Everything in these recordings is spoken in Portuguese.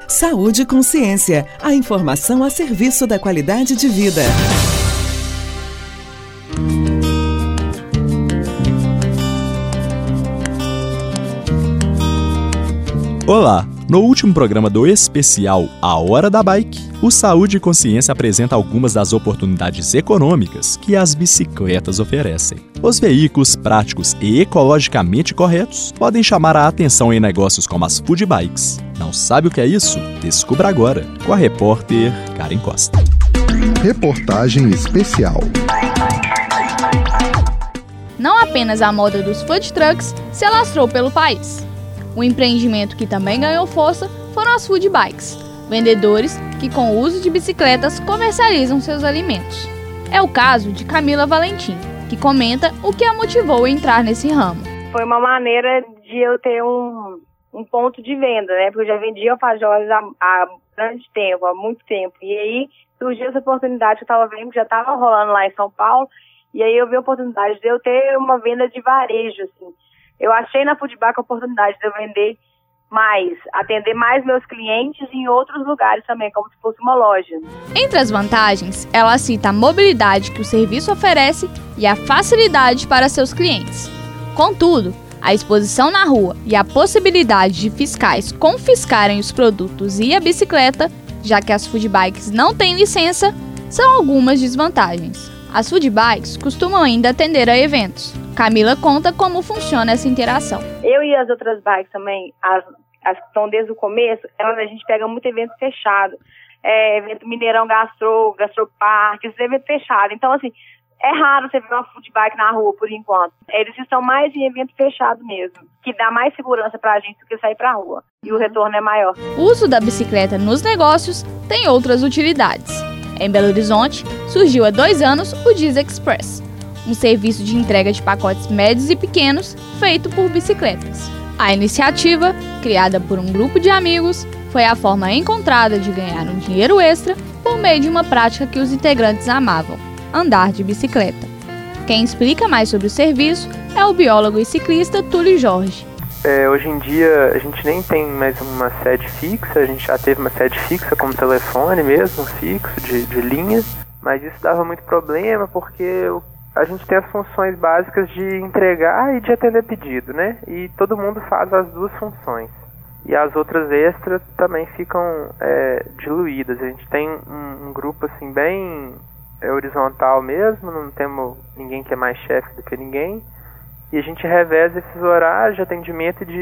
Saúde e Consciência, a informação a serviço da qualidade de vida. Olá! No último programa do especial A Hora da Bike, o Saúde e Consciência apresenta algumas das oportunidades econômicas que as bicicletas oferecem. Os veículos práticos e ecologicamente corretos podem chamar a atenção em negócios como as food bikes. Não sabe o que é isso? Descubra agora, com a repórter Karen Costa. Reportagem especial. Não apenas a moda dos food trucks se alastrou pelo país. Um empreendimento que também ganhou força foram as food bikes, vendedores que com o uso de bicicletas comercializam seus alimentos. É o caso de Camila Valentim, que comenta o que a motivou a entrar nesse ramo. Foi uma maneira de eu ter um ponto de venda, né? Porque eu já vendia alfajores há grande tempo, há muito tempo. E aí surgiu essa oportunidade que eu estava vendo, que já estava rolando lá em São Paulo, e aí eu vi a oportunidade de eu ter uma venda de varejo, assim. Eu achei na Food Bike a oportunidade de eu vender mais, atender mais meus clientes em outros lugares também, como se fosse uma loja. Entre as vantagens, ela cita a mobilidade que o serviço oferece e a facilidade para seus clientes. Contudo, a exposição na rua e a possibilidade de fiscais confiscarem os produtos e a bicicleta, já que as food bikes não têm licença, são algumas desvantagens. As food bikes costumam ainda atender a eventos. Camila conta como funciona essa interação. Eu e as outras bikes também, as que estão desde o começo, a gente pega muito evento fechado. Evento Mineirão Gastropark, esses eventos fechados. Então, assim, é raro você ver uma food bike na rua, por enquanto. Eles estão mais em evento fechado mesmo, que dá mais segurança pra gente do que sair pra rua. E o retorno é maior. O uso da bicicleta nos negócios tem outras utilidades. Em Belo Horizonte, surgiu há 2 anos o Diz Express, um serviço de entrega de pacotes médios e pequenos feito por bicicletas. A iniciativa, criada por um grupo de amigos, foi a forma encontrada de ganhar um dinheiro extra por meio de uma prática que os integrantes amavam: andar de bicicleta. Quem explica mais sobre o serviço é o biólogo e ciclista Túlio Jorge. Hoje em dia a gente nem tem mais uma sede fixa, a gente já teve uma sede fixa como telefone mesmo, fixo, de linha, mas isso dava muito problema porque a gente tem as funções básicas de entregar e de atender pedido, né? E todo mundo faz as duas funções. E as outras extras também ficam diluídas. A gente tem um grupo assim bem horizontal mesmo, não temos ninguém que é mais chefe do que ninguém. E a gente reveza esses horários de atendimento e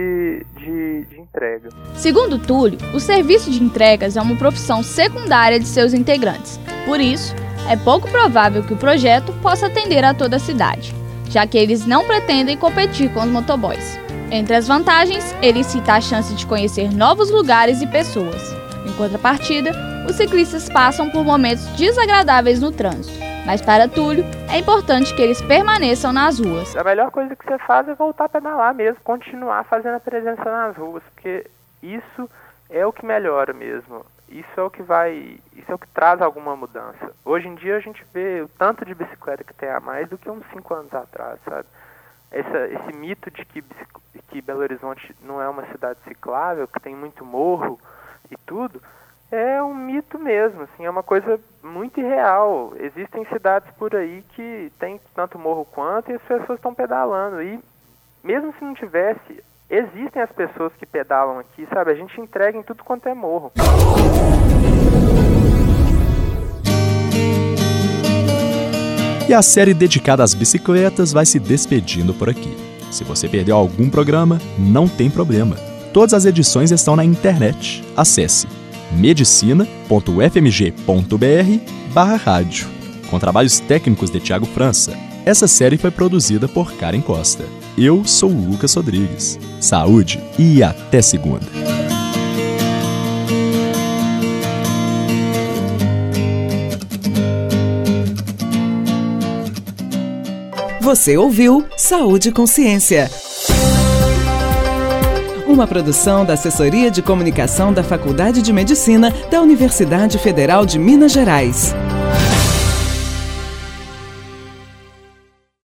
de entrega. Segundo Túlio, o serviço de entregas é uma profissão secundária de seus integrantes. Por isso, é pouco provável que o projeto possa atender a toda a cidade, já que eles não pretendem competir com os motoboys. Entre as vantagens, ele cita a chance de conhecer novos lugares e pessoas. Em contrapartida, os ciclistas passam por momentos desagradáveis no trânsito. Mas para Túlio, é importante que eles permaneçam nas ruas. A melhor coisa que você faz é voltar a pedalar mesmo, continuar fazendo a presença nas ruas, porque isso é o que melhora mesmo. Isso é o que traz alguma mudança. Hoje em dia a gente vê o tanto de bicicleta que tem a mais do que uns 5 anos atrás, sabe? Esse mito de que Belo Horizonte não é uma cidade ciclável, que tem muito morro e tudo, é um mito mesmo, assim, é uma coisa muito irreal. Existem cidades por aí que tem tanto morro quanto e as pessoas estão pedalando. E mesmo se não tivesse, existem as pessoas que pedalam aqui, sabe? A gente entrega em tudo quanto é morro. E a série dedicada às bicicletas vai se despedindo por aqui. Se você perdeu algum programa, não tem problema. Todas as edições estão na internet. Acesse medicina.fmg.br/rádio. Com trabalhos técnicos de Thiago França. Essa série foi produzida por Karen Costa. Eu sou o Lucas Rodrigues. Saúde e até segunda. Você ouviu Saúde e Consciência. Uma produção da Assessoria de Comunicação da Faculdade de Medicina da Universidade Federal de Minas Gerais.